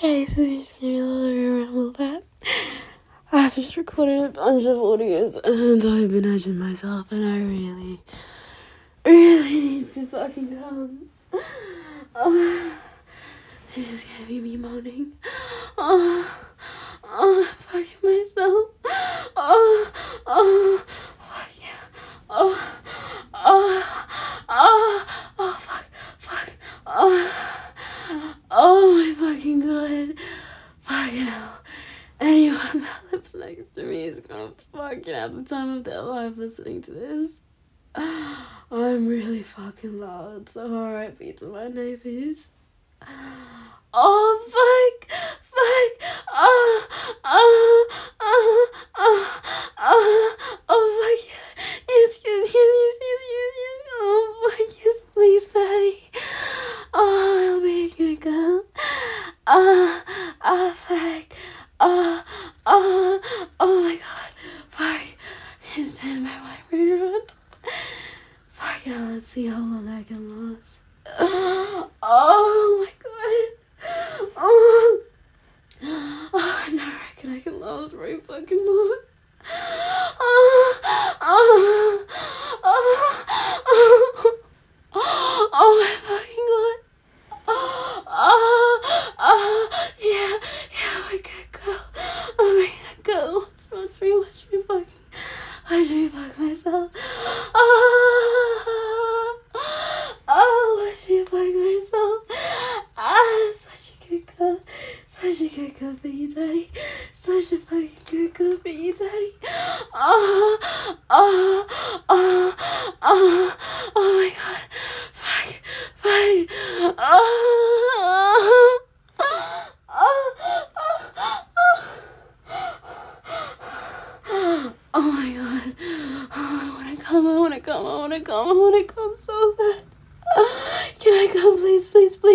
Hey, so you just gave me a little ramble that I've just recorded a bunch of audios and I've been edging myself and I really need to fucking come. This is gonna be me moaning. I'm fucking myself. Fuck yeah. Fuck. Oh my fucking god. Fucking hell. Anyone that lives next to me is gonna fucking have the time of their life listening to this. I'm really fucking loud, so R.I.P. to my neighbors. Oh fuck. Oh fuck yeah. Yes. Oh fuck yes, please daddy. Oh, I'll be a good girl. Fuck. Oh my god. Fuck. Just turn my vibrator on. Fuck yeah, let's see how long I can last. Oh my god. I don't reckon I can last very fucking long. Oh my fucking god. Yeah, we're good girl. Oh my god, watch me fuck myself. Watch me fuck myself. Such a good girl for you, daddy. Such a fucking good girl for you, daddy. Oh my god. Fuck. Oh my god. I wanna come so bad. Can I come, please?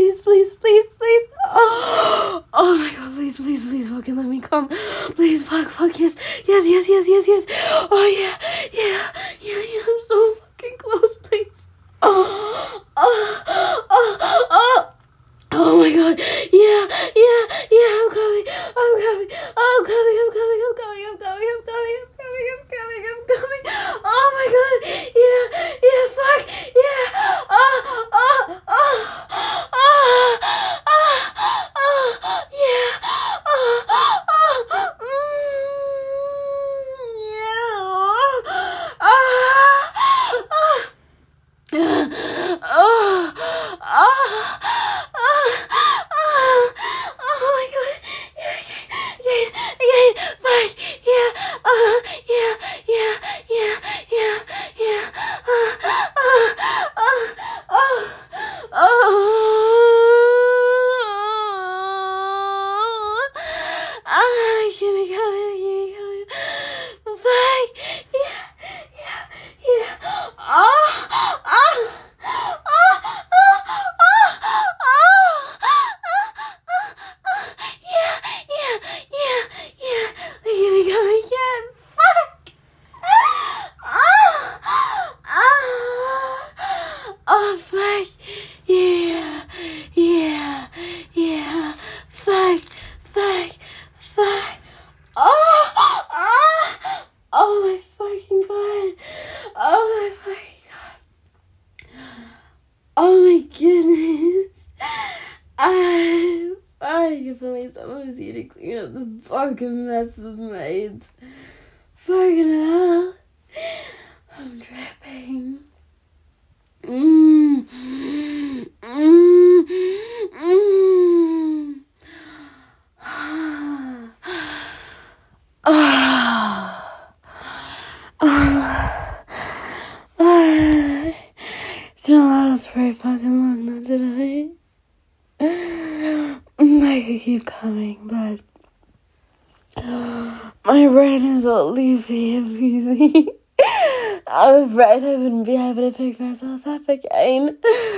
Oh my god, please, fucking let me come. Please, fuck, yes. Oh yeah, I'm so fucking close, please. Oh my god, yeah, I'm coming. Oh my god, yeah, fuck, yeah, oh my goodness. I can finally someone's here to clean up the fucking mess I've made. Fucking hell. I'm dripping. It didn't last very fucking long, now did I? I could keep coming, but my brain is all leafy and wheezy. I'm afraid I wouldn't be able to pick myself up again.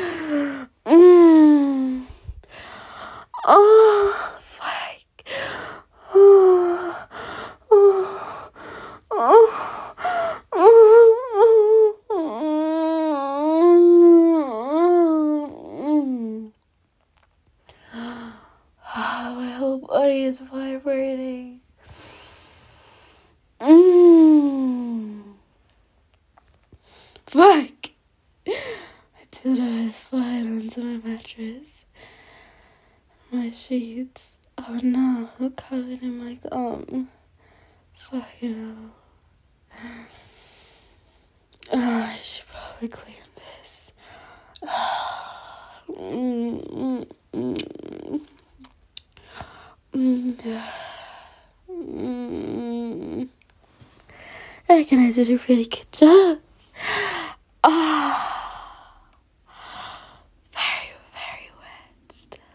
Oh, fuck. body is vibrating. Fuck! My dildo is flying onto my mattress. My sheets. Oh no, I'm covered in my gum. Fucking hell. I should probably clean this. I reckon I did a really good job. Very, very wet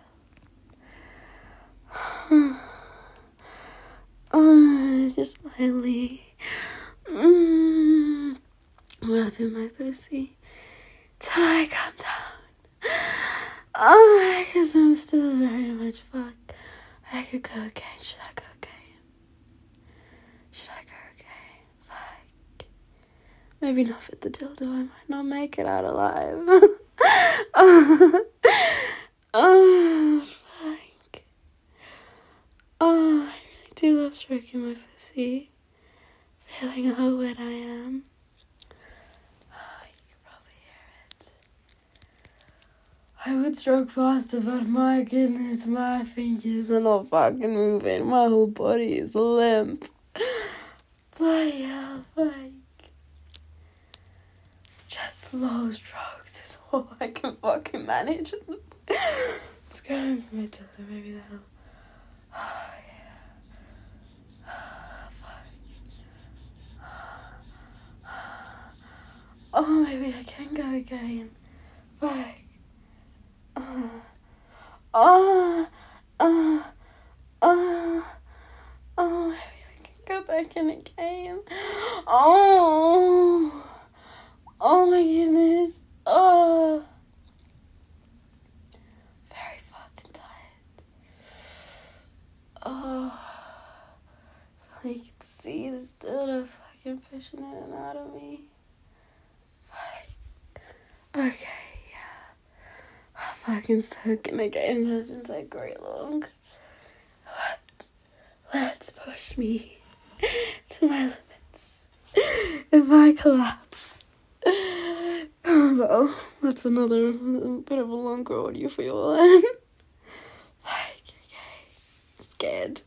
still. Just lightly rubbing my pussy till I calm down. Because I'm still very much fucked. I could go again. Should I go again? Fuck. Maybe not with the dildo. I might not make it out alive. Fuck. I really do love stroking my pussy. Feeling how wet I am. You can probably hear it. I would stroke faster, but my goodness, my fingers are not fucking moving. My whole body is limp. Bloody hell, like. Just slow strokes is all I can fucking manage. It's going for my dildo, maybe that'll. Oh, yeah. Fuck. Oh, maybe I can go again. Fuck. Maybe I can go back in again. Oh my goodness. Very fucking tired. I can see this dildo fucking pushing in and out of me. Okay, yeah. I'm fucking soaking again. That didn't take very long. Let's push me to my limits. If I collapse, well, that's another bit of a longer audio for you all then. Okay. I'm scared.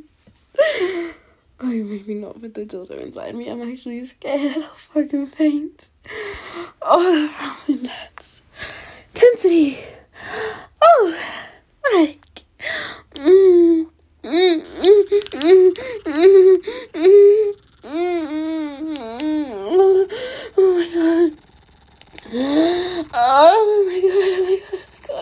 Oh, maybe not with the dildo inside me. I'm actually scared. I'll fucking faint. Oh, that probably nuts. Intensity. Oh, like. Oh my god.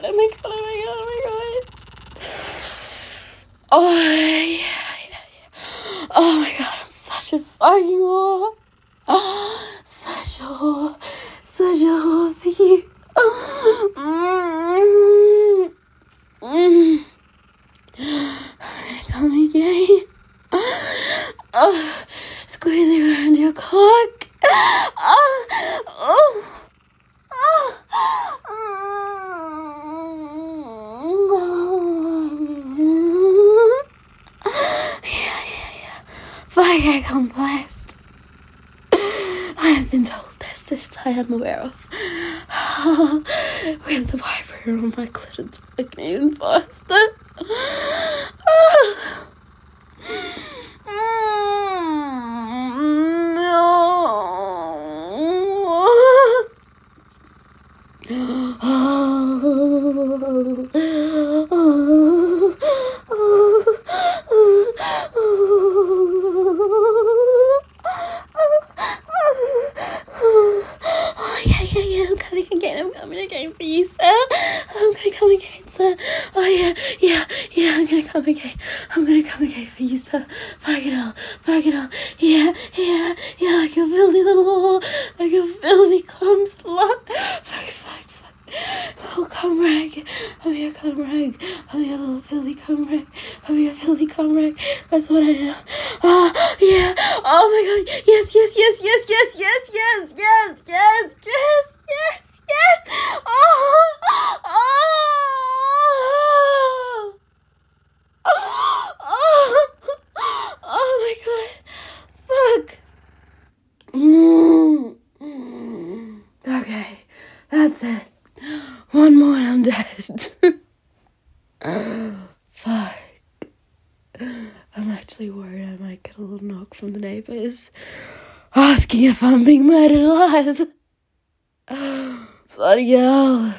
Oh yeah. Oh my god, I'm such a fucking whore. Such a whore for you. Come again. Squeezing around your cock. I come blast. I have been told this I am aware of. With the vibrator on my clit, it's fucking faster. I'm coming again for you, sir. I'm gonna come again, sir. Oh yeah, I'm gonna come again. I'm gonna come again for you, sir. Fuck it all. Yeah, like a filthy little whore, like a filthy cum slut. Fuck. Little cum rag. I'll be a cum rag. I'll be a little filthy cum rag. I'll be a filthy cum rag. That's what I am. Yeah. Oh my god. Yes. Oh. I'm actually worried I might get a little knock from the neighbours asking if I'm being murdered alive. Bloody hell.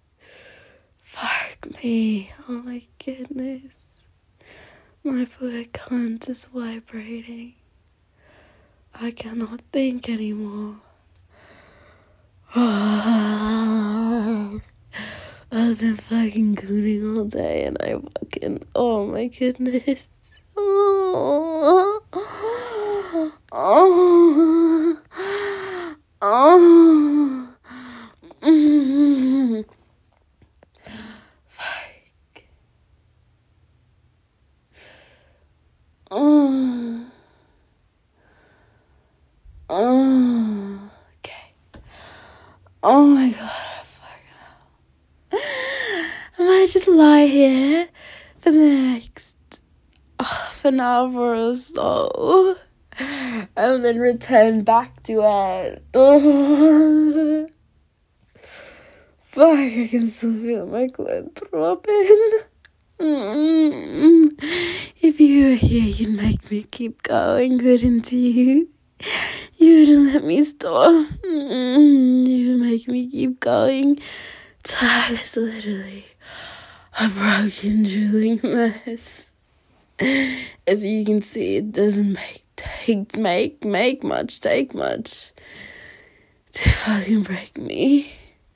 Fuck me. Oh my goodness. My foot cunt is vibrating. I cannot think anymore. I've been fucking gooning all day and I fucking, oh my goodness. Oh. Fuck. Okay. Oh my god, I might just lie here for the next half an hour or so and then return back to it. Fuck, I can still feel my blood throbbing. If you were here, you'd make me keep going, couldn't you? You wouldn't let me stop. You'd make me keep going. Time is literally a broken drilling mess. As you can see, it doesn't take much to fucking break me.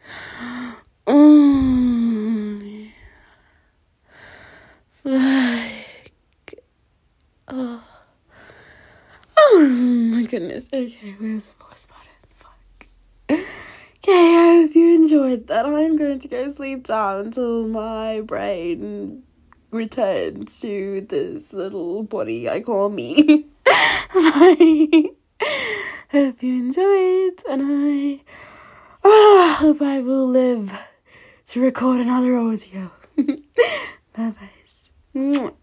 Fuck. Oh my goodness. Okay, where's the pause button? Fuck. Okay, I hope you enjoyed that. I'm going to go sleep down until my brain returns to this little body I call me. Bye. Hope you enjoyed, and I hope I will live to record another audio. Bye bye.